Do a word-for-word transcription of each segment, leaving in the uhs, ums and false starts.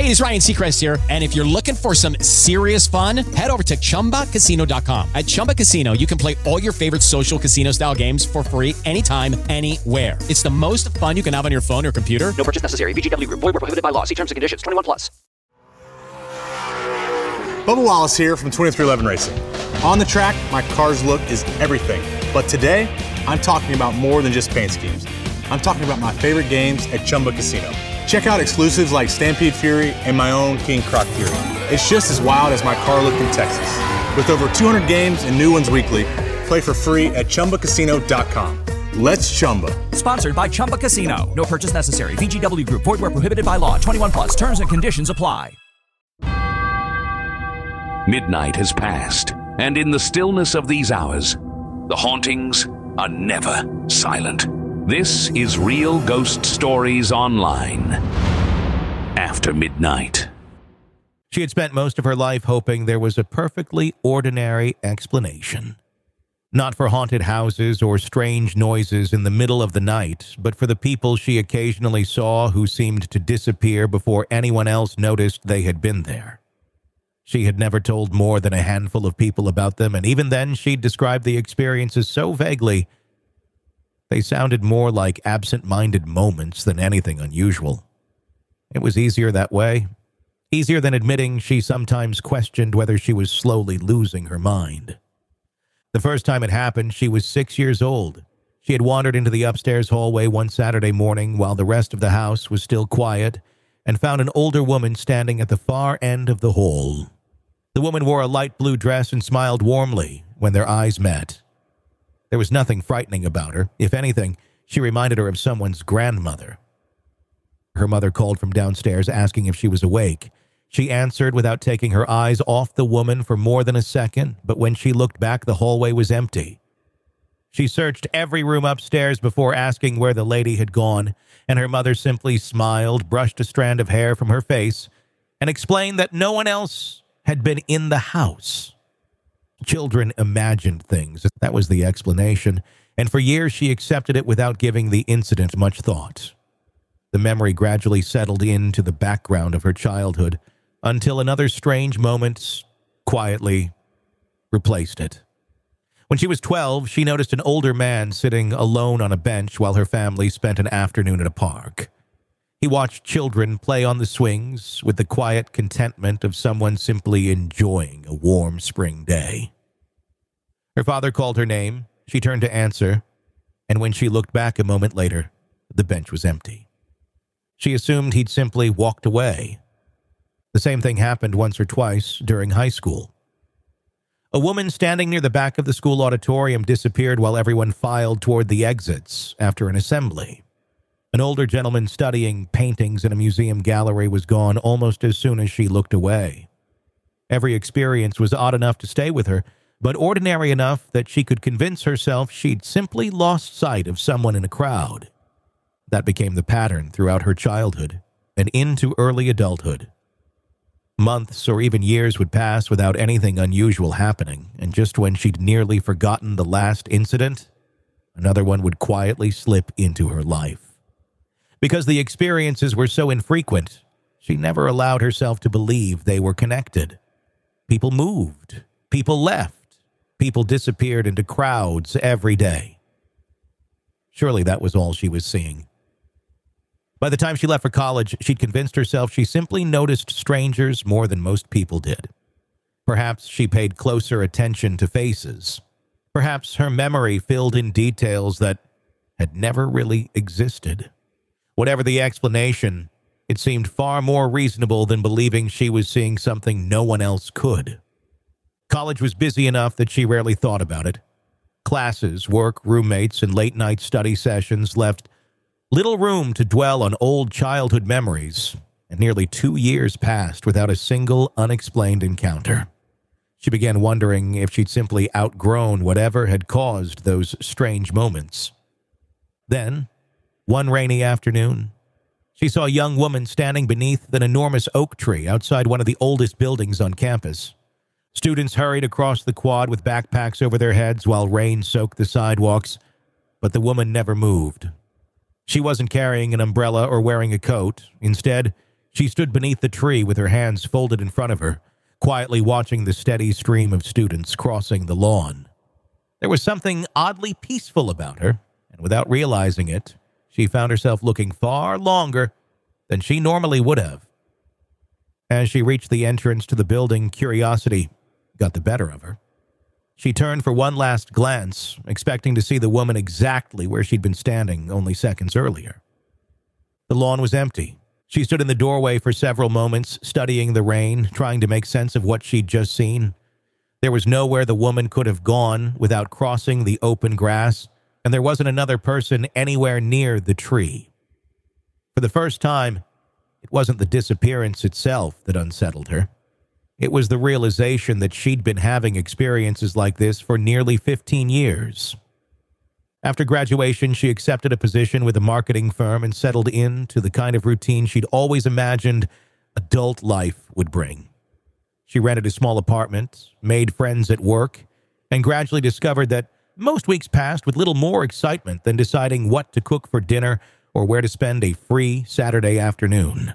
It is Ryan Seacrest here, and if you're looking for some serious fun, head over to Chumba Casino dot com. At Chumba Casino, you can play all your favorite social casino-style games for free anytime, anywhere. It's the most fun you can have on your phone or computer. No purchase necessary. V G W Group. Void where prohibited by law. See terms and conditions. twenty-one plus. Bubba Wallace here from twenty-three eleven Racing. On the track, my car's look is everything. But today, I'm talking about more than just paint schemes. I'm talking about my favorite games at Chumba Casino. Check out exclusives like Stampede Fury and my own King Croc Fury. It's just as wild as my car look in Texas. With over two hundred games and new ones weekly, play for free at Chumba Casino dot com. Let's Chumba. Sponsored by Chumba Casino. No purchase necessary. V G W Group. Void where prohibited by law. twenty-one plus. Terms and conditions apply. Midnight has passed, and in the stillness of these hours, the hauntings are never silent. This is Real Ghost Stories Online. After midnight. She had spent most of her life hoping there was a perfectly ordinary explanation. Not for haunted houses or strange noises in the middle of the night, but for the people she occasionally saw who seemed to disappear before anyone else noticed they had been there. She had never told more than a handful of people about them, and even then she'd described the experiences so vaguely, they sounded more like absent-minded moments than anything unusual. It was easier that way. Easier than admitting she sometimes questioned whether she was slowly losing her mind. The first time it happened, she was six years old. She had wandered into the upstairs hallway one Saturday morning while the rest of the house was still quiet and found an older woman standing at the far end of the hall. The woman wore a light blue dress and smiled warmly when their eyes met. There was nothing frightening about her. If anything, she reminded her of someone's grandmother. Her mother called from downstairs asking if she was awake. She answered without taking her eyes off the woman for more than a second, but when she looked back, the hallway was empty. She searched every room upstairs before asking where the lady had gone, and her mother simply smiled, brushed a strand of hair from her face, and explained that no one else had been in the house. Children imagined things. That was the explanation, and for years she accepted it without giving the incident much thought. The memory gradually settled into the background of her childhood until another strange moment quietly replaced it. When she was twelve, she noticed an older man sitting alone on a bench while her family spent an afternoon at a park. He watched children play on the swings with the quiet contentment of someone simply enjoying a warm spring day. Her father called her name. She turned to answer, and when she looked back a moment later, the bench was empty. She assumed he'd simply walked away. The same thing happened once or twice during high school. A woman standing near the back of the school auditorium disappeared while everyone filed toward the exits after an assembly. An older gentleman studying paintings in a museum gallery was gone almost as soon as she looked away. Every experience was odd enough to stay with her, but ordinary enough that she could convince herself she'd simply lost sight of someone in a crowd. That became the pattern throughout her childhood and into early adulthood. Months or even years would pass without anything unusual happening, and just when she'd nearly forgotten the last incident, another one would quietly slip into her life. Because the experiences were so infrequent, she never allowed herself to believe they were connected. People moved. People left. People disappeared into crowds every day. Surely that was all she was seeing. By the time she left for college, she'd convinced herself she simply noticed strangers more than most people did. Perhaps she paid closer attention to faces. Perhaps her memory filled in details that had never really existed. Whatever the explanation, it seemed far more reasonable than believing she was seeing something no one else could. College was busy enough that she rarely thought about it. Classes, work, roommates, and late-night study sessions left little room to dwell on old childhood memories, and nearly two years passed without a single unexplained encounter. She began wondering if she'd simply outgrown whatever had caused those strange moments. Then, one rainy afternoon, she saw a young woman standing beneath an enormous oak tree outside one of the oldest buildings on campus. Students hurried across the quad with backpacks over their heads while rain soaked the sidewalks, but the woman never moved. She wasn't carrying an umbrella or wearing a coat. Instead, She stood beneath the tree with her hands folded in front of her, quietly watching the steady stream of students crossing the lawn. There was something oddly peaceful about her, and without realizing it, she found herself looking far longer than she normally would have. As she reached the entrance to the building, curiosity got the better of her. She turned for one last glance, expecting to see the woman exactly where she'd been standing only seconds earlier. The lawn was empty. She stood in the doorway for several moments, studying the rain, trying to make sense of what she'd just seen. There was nowhere the woman could have gone without crossing the open grass, and there wasn't another person anywhere near the tree. For the first time, it wasn't the disappearance itself that unsettled her. It was the realization that she'd been having experiences like this for nearly fifteen years. After graduation, she accepted a position with a marketing firm and settled into the kind of routine she'd always imagined adult life would bring. She rented a small apartment, made friends at work, and gradually discovered that most weeks passed with little more excitement than deciding what to cook for dinner or where to spend a free Saturday afternoon.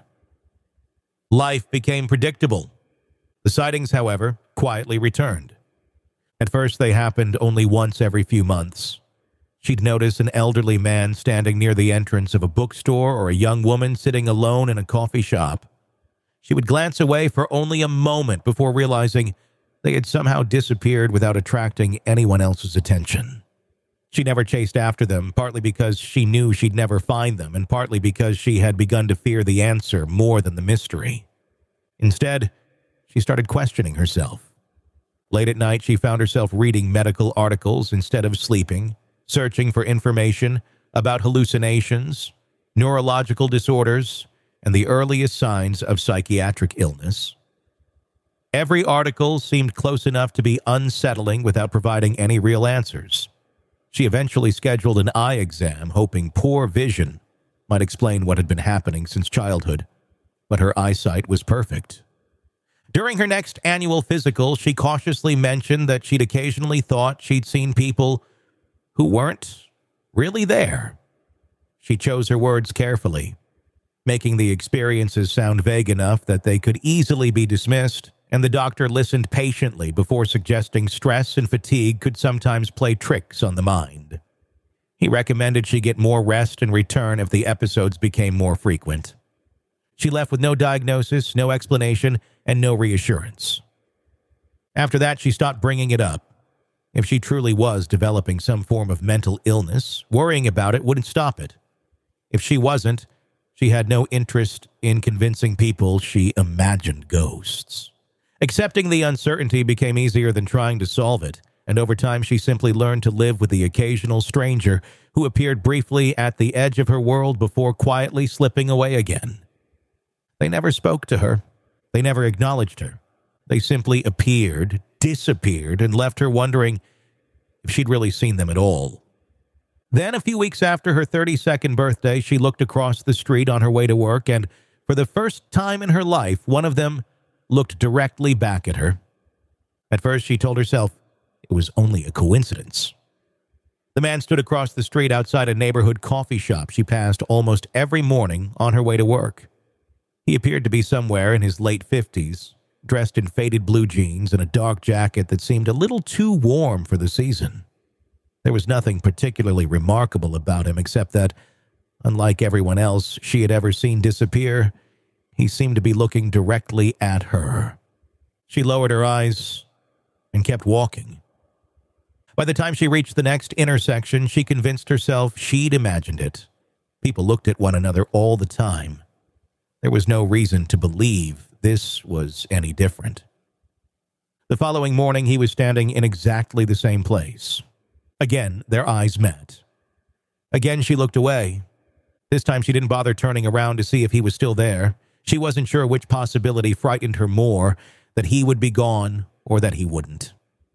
Life became predictable. The sightings, however, quietly returned. At first, they happened only once every few months. She'd notice an elderly man standing near the entrance of a bookstore or a young woman sitting alone in a coffee shop. She would glance away for only a moment before realizing they had somehow disappeared without attracting anyone else's attention. She never chased after them, partly because she knew she'd never find them, and partly because she had begun to fear the answer more than the mystery. Instead, she started questioning herself. Late at night, she found herself reading medical articles instead of sleeping, searching for information about hallucinations, neurological disorders, and the earliest signs of psychiatric illness. Every article seemed close enough to be unsettling without providing any real answers. She eventually scheduled an eye exam, hoping poor vision might explain what had been happening since childhood, but her eyesight was perfect. During her next annual physical, she cautiously mentioned that she'd occasionally thought she'd seen people who weren't really there. She chose her words carefully, making the experiences sound vague enough that they could easily be dismissed, and the doctor listened patiently before suggesting stress and fatigue could sometimes play tricks on the mind. He recommended she get more rest and return if the episodes became more frequent. She left with no diagnosis, no explanation, and no reassurance. After that, she stopped bringing it up. If she truly was developing some form of mental illness, worrying about it wouldn't stop it. If she wasn't, she had no interest in convincing people she imagined ghosts. Accepting the uncertainty became easier than trying to solve it, and over time she simply learned to live with the occasional stranger who appeared briefly at the edge of her world before quietly slipping away again. They never spoke to her. They never acknowledged her. They simply appeared, disappeared, and left her wondering if she'd really seen them at all. Then, a few weeks after her thirty-second birthday, she looked across the street on her way to work, and for the first time in her life, one of them looked directly back at her. At first, she told herself it was only a coincidence. The man stood across the street outside a neighborhood coffee shop she passed almost every morning on her way to work. He appeared to be somewhere in his late fifties, dressed in faded blue jeans and a dark jacket that seemed a little too warm for the season. There was nothing particularly remarkable about him except that, unlike everyone else she had ever seen disappear, he seemed to be looking directly at her. She lowered her eyes and kept walking. By the time she reached the next intersection, she convinced herself she'd imagined it. People looked at one another all the time. There was no reason to believe this was any different. The following morning, he was standing in exactly the same place. Again, their eyes met. Again, she looked away. This time, she didn't bother turning around to see if he was still there. She wasn't sure which possibility frightened her more, that he would be gone or that he wouldn't.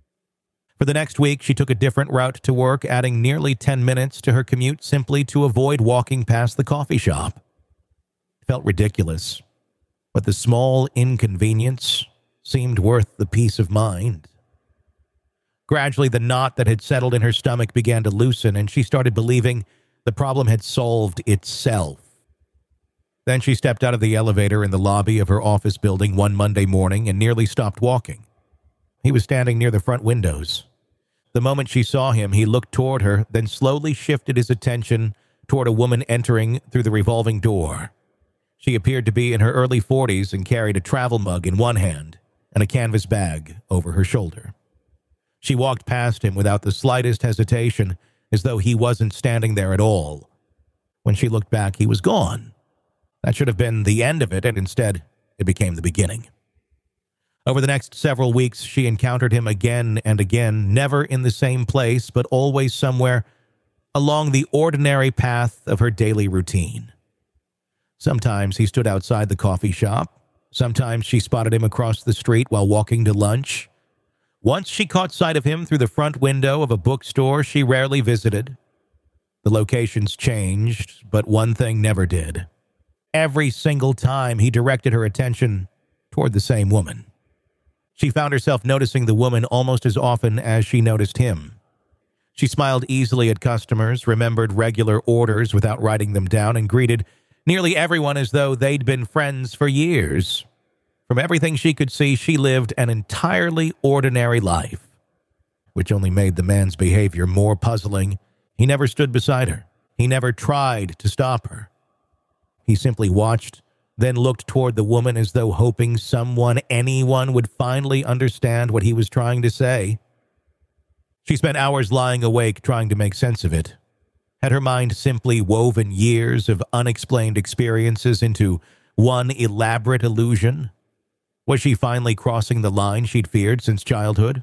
For the next week, she took a different route to work, adding nearly ten minutes to her commute simply to avoid walking past the coffee shop. It felt ridiculous, but the small inconvenience seemed worth the peace of mind. Gradually, the knot that had settled in her stomach began to loosen, and she started believing the problem had solved itself. Then she stepped out of the elevator in the lobby of her office building one Monday morning and nearly stopped walking. He was standing near the front windows. The moment she saw him, he looked toward her, then slowly shifted his attention toward a woman entering through the revolving door. She appeared to be in her early forties and carried a travel mug in one hand and a canvas bag over her shoulder. She walked past him without the slightest hesitation, as though he wasn't standing there at all. When she looked back, he was gone. That should have been the end of it, and instead, it became the beginning. Over the next several weeks, she encountered him again and again, never in the same place, but always somewhere along the ordinary path of her daily routine. Sometimes he stood outside the coffee shop. Sometimes she spotted him across the street while walking to lunch. Once she caught sight of him through the front window of a bookstore she rarely visited. The locations changed, but one thing never did. Every single time he directed her attention toward the same woman. She found herself noticing the woman almost as often as she noticed him. She smiled easily at customers, remembered regular orders without writing them down, and greeted nearly everyone as though they'd been friends for years. From everything she could see, she lived an entirely ordinary life, which only made the man's behavior more puzzling. He never stood beside her. He never tried to stop her. He simply watched, then looked toward the woman as though hoping someone, anyone, would finally understand what he was trying to say. She spent hours lying awake trying to make sense of it. Had her mind simply woven years of unexplained experiences into one elaborate illusion? Was she finally crossing the line she'd feared since childhood?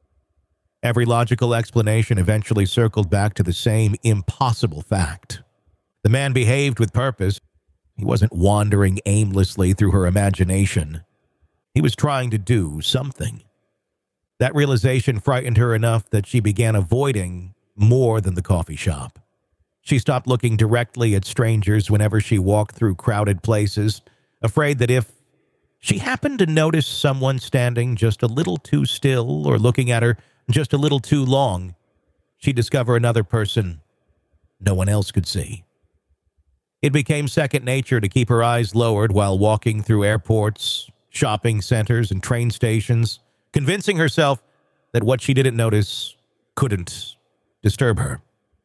Every logical explanation eventually circled back to the same impossible fact. The man behaved with purpose. He wasn't wandering aimlessly through her imagination. He was trying to do something. That realization frightened her enough that she began avoiding more than the coffee shop. She stopped looking directly at strangers whenever she walked through crowded places, afraid that if she happened to notice someone standing just a little too still or looking at her just a little too long, she'd discover another person no one else could see. It became second nature to keep her eyes lowered while walking through airports, shopping centers, and train stations, convincing herself that what she didn't notice couldn't disturb her.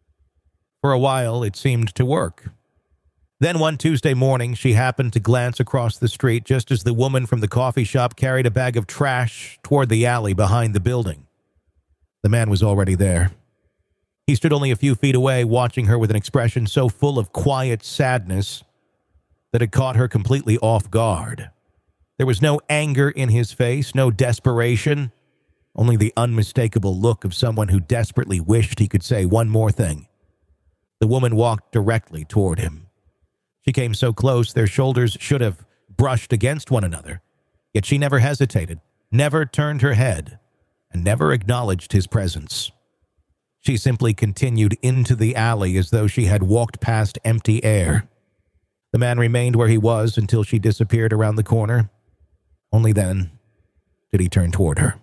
For a while, it seemed to work. Then one Tuesday morning, she happened to glance across the street just as the woman from the coffee shop carried a bag of trash toward the alley behind the building. The man was already there. He stood only a few feet away, watching her with an expression so full of quiet sadness that it caught her completely off guard. There was no anger in his face, no desperation, only the unmistakable look of someone who desperately wished he could say one more thing. The woman walked directly toward him. She came so close their shoulders should have brushed against one another, yet she never hesitated, never turned her head, and never acknowledged his presence. She simply continued into the alley as though she had walked past empty air. The man remained where he was until she disappeared around the corner. Only then did he turn toward her.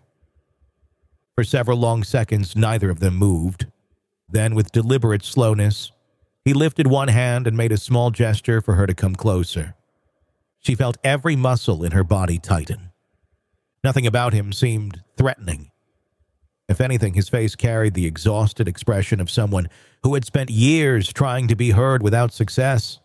For several long seconds, neither of them moved. Then, with deliberate slowness, he lifted one hand and made a small gesture for her to come closer. She felt every muscle in her body tighten. Nothing about him seemed threatening. If anything, his face carried the exhausted expression of someone who had spent years trying to be heard without success.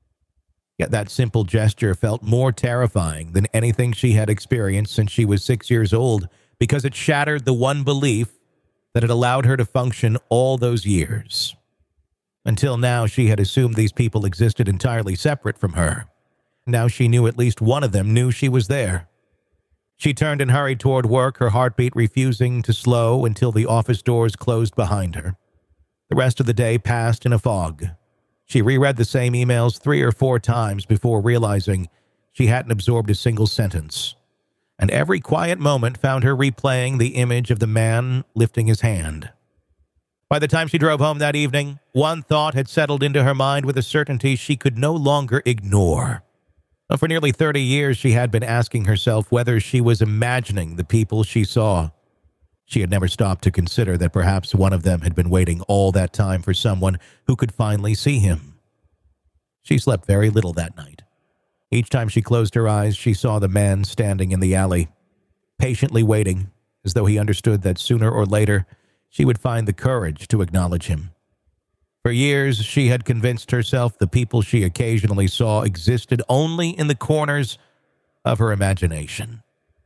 Yet that simple gesture felt more terrifying than anything she had experienced since she was six years old, because it shattered the one belief that had allowed her to function all those years. Until now, she had assumed these people existed entirely separate from her. Now she knew at least one of them knew she was there. She turned and hurried toward work, her heartbeat refusing to slow until the office doors closed behind her. The rest of the day passed in a fog. She reread the same emails three or four times before realizing she hadn't absorbed a single sentence. And every quiet moment found her replaying the image of the man lifting his hand. By the time she drove home that evening, one thought had settled into her mind with a certainty she could no longer ignore. For nearly thirty years, she had been asking herself whether she was imagining the people she saw. She had never stopped to consider that perhaps one of them had been waiting all that time for someone who could finally see him. She slept very little that night. Each time she closed her eyes, she saw the man standing in the alley, patiently waiting, as though he understood that sooner or later she would find the courage to acknowledge him. For years, she had convinced herself the people she occasionally saw existed only in the corners of her imagination.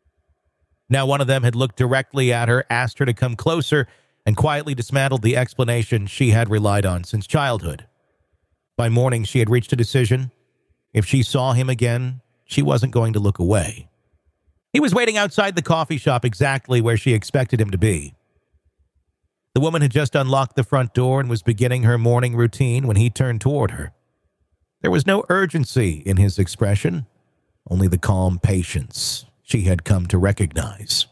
Now one of them had looked directly at her, asked her to come closer, and quietly dismantled the explanation she had relied on since childhood. By morning, she had reached a decision. If she saw him again, she wasn't going to look away. He was waiting outside the coffee shop exactly where she expected him to be. The woman had just unlocked the front door and was beginning her morning routine when he turned toward her. There was no urgency in his expression, only the calm patience she had come to recognize.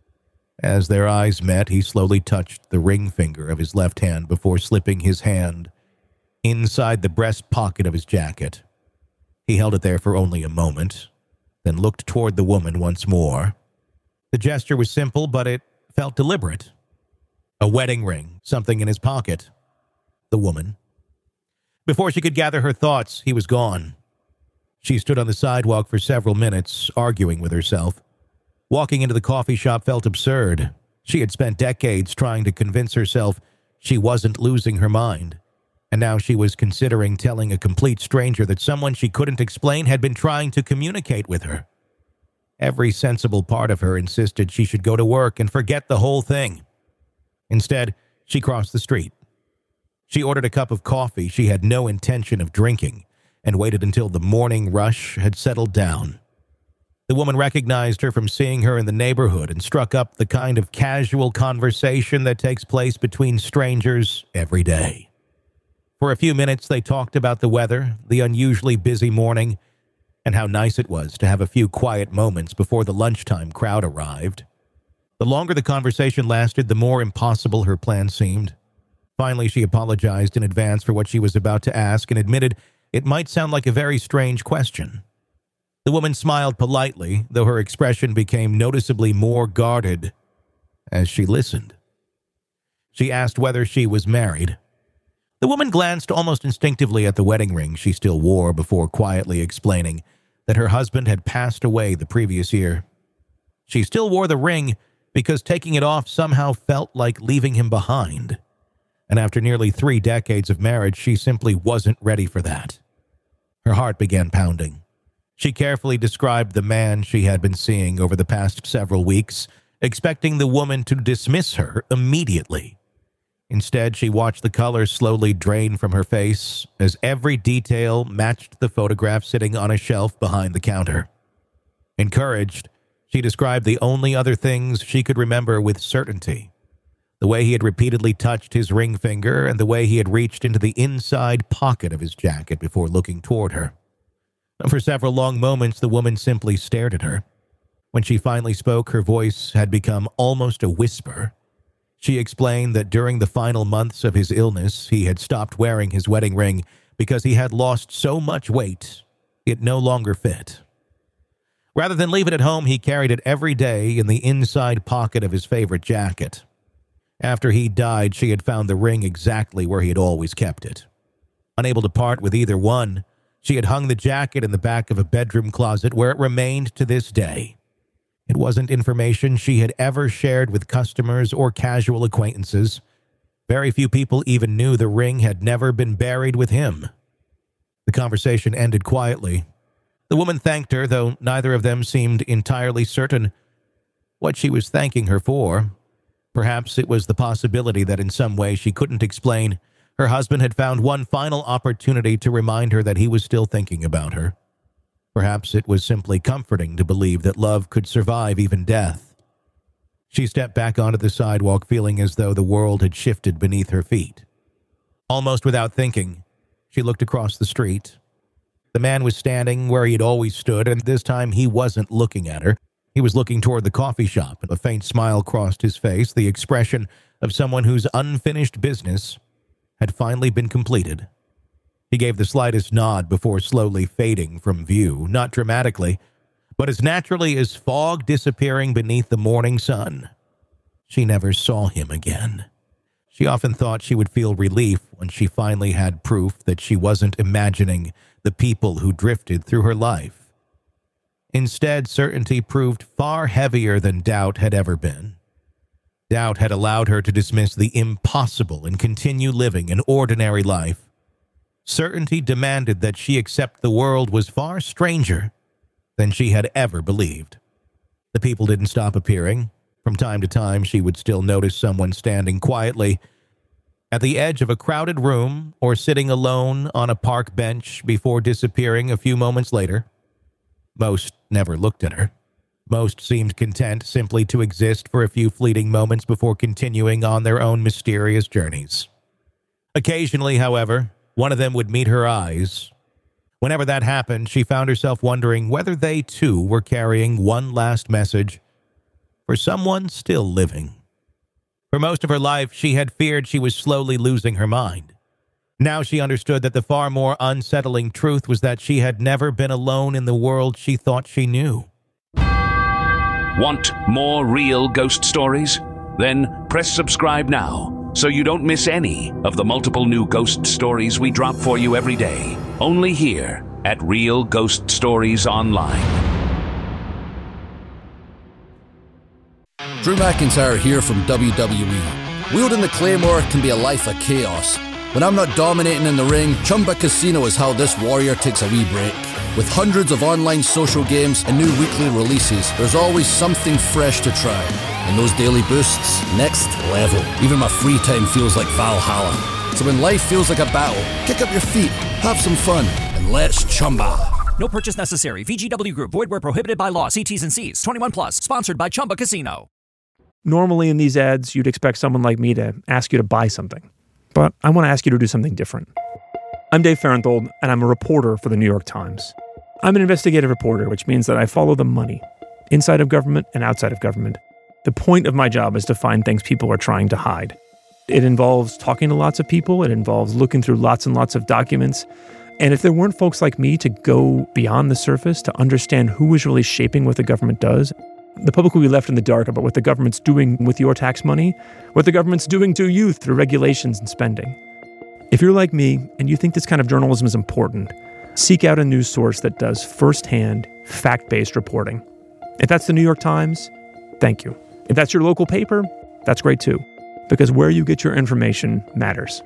As their eyes met, he slowly touched the ring finger of his left hand before slipping his hand inside the breast pocket of his jacket. He held it there for only a moment, then looked toward the woman once more. The gesture was simple, but it felt deliberate. A wedding ring, something in his pocket. The woman. Before she could gather her thoughts, he was gone. She stood on the sidewalk for several minutes, arguing with herself. Walking into the coffee shop felt absurd. She had spent decades trying to convince herself she wasn't losing her mind, and now she was considering telling a complete stranger that someone she couldn't explain had been trying to communicate with her. Every sensible part of her insisted she should go to work and forget the whole thing. Instead, she crossed the street. She ordered a cup of coffee she had no intention of drinking and waited until the morning rush had settled down. The woman recognized her from seeing her in the neighborhood and struck up the kind of casual conversation that takes place between strangers every day. For a few minutes, they talked about the weather, the unusually busy morning, and how nice it was to have a few quiet moments before the lunchtime crowd arrived. The longer the conversation lasted, the more impossible her plan seemed. Finally, she apologized in advance for what she was about to ask and admitted it might sound like a very strange question. The woman smiled politely, though her expression became noticeably more guarded as she listened. She asked whether she was married. The woman glanced almost instinctively at the wedding ring she still wore before quietly explaining that her husband had passed away the previous year. She still wore the ring because taking it off somehow felt like leaving him behind. And after nearly three decades of marriage, she simply wasn't ready for that. Her heart began pounding. She carefully described the man she had been seeing over the past several weeks, expecting the woman to dismiss her immediately. Instead, she watched the color slowly drain from her face as every detail matched the photograph sitting on a shelf behind the counter. Encouraged, she described the only other things she could remember with certainty. The way he had repeatedly touched his ring finger and the way he had reached into the inside pocket of his jacket before looking toward her. For several long moments, the woman simply stared at her. When she finally spoke, her voice had become almost a whisper. She explained that during the final months of his illness, he had stopped wearing his wedding ring because he had lost so much weight, it no longer fit. Rather than leave it at home, he carried it every day in the inside pocket of his favorite jacket. After he died, she had found the ring exactly where he had always kept it. Unable to part with either one, she had hung the jacket in the back of a bedroom closet where it remained to this day. It wasn't information she had ever shared with customers or casual acquaintances. Very few people even knew the ring had never been buried with him. The conversation ended quietly. The woman thanked her, though neither of them seemed entirely certain what she was thanking her for. Perhaps it was the possibility that in some way she couldn't explain, her husband had found one final opportunity to remind her that he was still thinking about her. Perhaps it was simply comforting to believe that love could survive even death. She stepped back onto the sidewalk, feeling as though the world had shifted beneath her feet. Almost without thinking, she looked across the street. The man was standing where he had always stood, and this time he wasn't looking at her. He was looking toward the coffee shop. A faint smile crossed his face, the expression of someone whose unfinished business had finally been completed. He gave the slightest nod before slowly fading from view, not dramatically, but as naturally as fog disappearing beneath the morning sun. She never saw him again. She often thought she would feel relief when she finally had proof that she wasn't imagining the people who drifted through her life. Instead, certainty proved far heavier than doubt had ever been. Doubt had allowed her to dismiss the impossible and continue living an ordinary life. Certainty demanded that she accept the world was far stranger than she had ever believed. The people didn't stop appearing. From time to time, she would still notice someone standing quietly at the edge of a crowded room or sitting alone on a park bench before disappearing a few moments later. Most never looked at her. Most seemed content simply to exist for a few fleeting moments before continuing on their own mysterious journeys. Occasionally, however, one of them would meet her eyes. Whenever that happened, she found herself wondering whether they too were carrying one last message for someone still living. For most of her life, she had feared she was slowly losing her mind. Now she understood that the far more unsettling truth was that she had never been alone in the world she thought she knew. Want more real ghost stories? Then press subscribe now so you don't miss any of the multiple new ghost stories we drop for you every day. Only here at Real Ghost Stories Online. Drew McIntyre here from W W E. Wielding the Claymore can be a life of chaos. When I'm not dominating in the ring, Chumba Casino is how this warrior takes a wee break. With hundreds of online social games and new weekly releases, there's always something fresh to try. And those daily boosts, next level. Even my free time feels like Valhalla. So when life feels like a battle, kick up your feet, have some fun, and let's chumba. No purchase necessary. V G W Group. Void where prohibited by law. See T's and C's. twenty-one plus. Sponsored by Chumba Casino. Normally in these ads, you'd expect someone like me to ask you to buy something. But I want to ask you to do something different. I'm Dave Farenthold, and I'm a reporter for the New York Times. I'm an investigative reporter, which means that I follow the money, inside of government and outside of government. The point of my job is to find things people are trying to hide. It involves talking to lots of people. It involves looking through lots and lots of documents. And if there weren't folks like me to go beyond the surface to understand who is really shaping what the government does, the public will be left in the dark about what the government's doing with your tax money, what the government's doing to you through regulations and spending. If you're like me and you think this kind of journalism is important, seek out a news source that does firsthand, fact-based reporting. If that's the New York Times, thank you. If that's your local paper, that's great too, because where you get your information matters.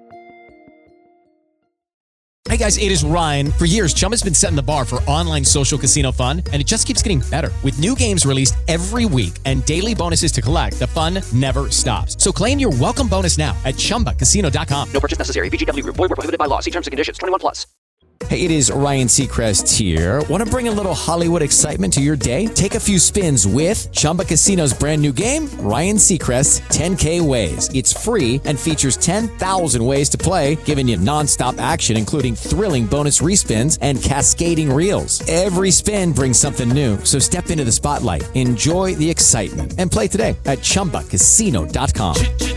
Hey guys, it is Ryan. For years, Chumba's been setting the bar for online social casino fun, and it just keeps getting better. With new games released every week and daily bonuses to collect, the fun never stops. So claim your welcome bonus now at chumba casino dot com. No purchase necessary. V G W Group. Void where prohibited by law. See terms and conditions. twenty-one plus. Hey, it is Ryan Seacrest here. Want to bring a little Hollywood excitement to your day? Take a few spins with Chumba Casino's brand new game, Ryan Seacrest's ten K Ways. It's free and features ten thousand ways to play, giving you nonstop action, including thrilling bonus respins and cascading reels. Every spin brings something new, so step into the spotlight, enjoy the excitement, and play today at chumba casino dot com.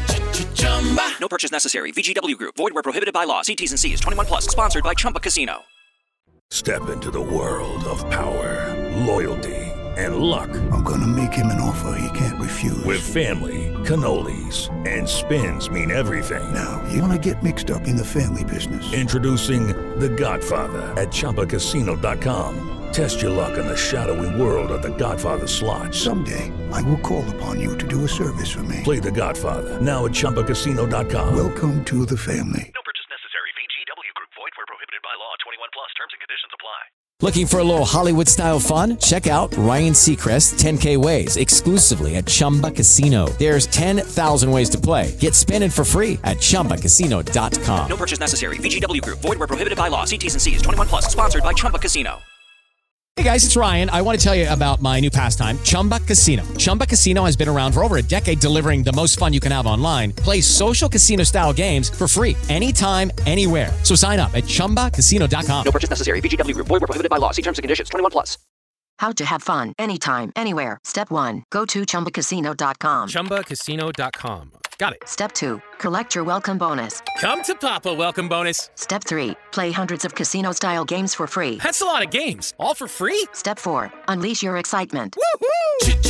No purchase necessary. V G W Group. Void where prohibited by law. See T's and C's. twenty-one plus. Sponsored by Chumba Casino. Step into the world of power, loyalty, and luck. I'm gonna make him an offer he can't refuse. With family, cannolis, and spins mean everything. Now, you wanna get mixed up in the family business. Introducing The Godfather at chumba casino dot com. Test your luck in the shadowy world of The Godfather slot. Someday, I will call upon you to do a service for me. Play The Godfather now at chumba casino dot com. Welcome to the family. No purchase necessary. V G W Group. Void where prohibited by law. twenty-one plus. Terms and conditions apply. Looking for a little Hollywood-style fun? Check out Ryan Seacrest's ten K Ways exclusively at Chumba Casino. There's ten thousand ways to play. Get spinning for free at chumba casino dot com. No purchase necessary. V G W Group. Void where prohibited by law. See T's and C's. twenty-one plus. Sponsored by Chumba Casino. Hey guys, it's Ryan. I want to tell you about my new pastime, Chumba Casino. Chumba Casino has been around for over a decade, delivering the most fun you can have online. Play social casino-style games for free anytime, anywhere. So sign up at chumba casino dot com. No purchase necessary. V G W Group. Void where prohibited by law. See terms and conditions. twenty-one plus. How to have fun anytime, anywhere. Step one, go to chumba casino dot com. chumba casino dot com. Got it. Step two, collect your welcome bonus. Come to Papa welcome bonus. Step three, play hundreds of casino-style games for free. That's a lot of games, all for free? Step four, unleash your excitement. Woohoo!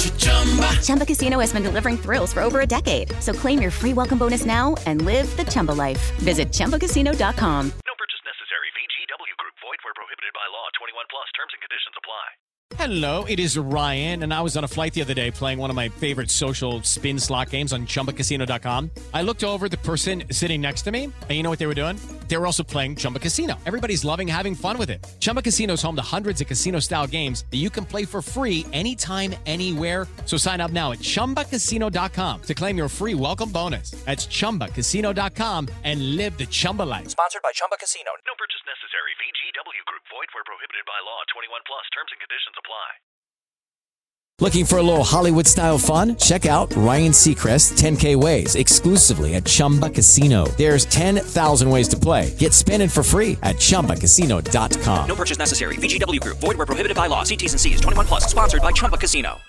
Chumba Casino has been delivering thrills for over a decade. So claim your free welcome bonus now and live the Chumba life. Visit Chumba Casino dot com. No purchase necessary. V G W Group. Void where prohibited by law. twenty-one plus. Terms and conditions apply. Hello, it is Ryan, and I was on a flight the other day playing one of my favorite social spin slot games on Chumba Casino dot com. I looked over at the person sitting next to me, and you know what they were doing? They were also playing Chumba Casino. Everybody's loving having fun with it. Chumba Casino is home to hundreds of casino-style games that you can play for free anytime, anywhere. So sign up now at Chumba Casino dot com to claim your free welcome bonus. That's Chumba Casino dot com and live the Chumba life. Sponsored by Chumba Casino. No purchase necessary. V G W Group. Void where prohibited by law. twenty-one plus. Terms and conditions apply. Looking for a little Hollywood-style fun? Check out Ryan Seacrest's ten K Ways exclusively at Chumba Casino. There's ten thousand ways to play. Get spinning for free at Chumba Casino dot com. No purchase necessary. V G W Group. Void where prohibited by law. See T's and C's. twenty-one plus. Sponsored by Chumba Casino.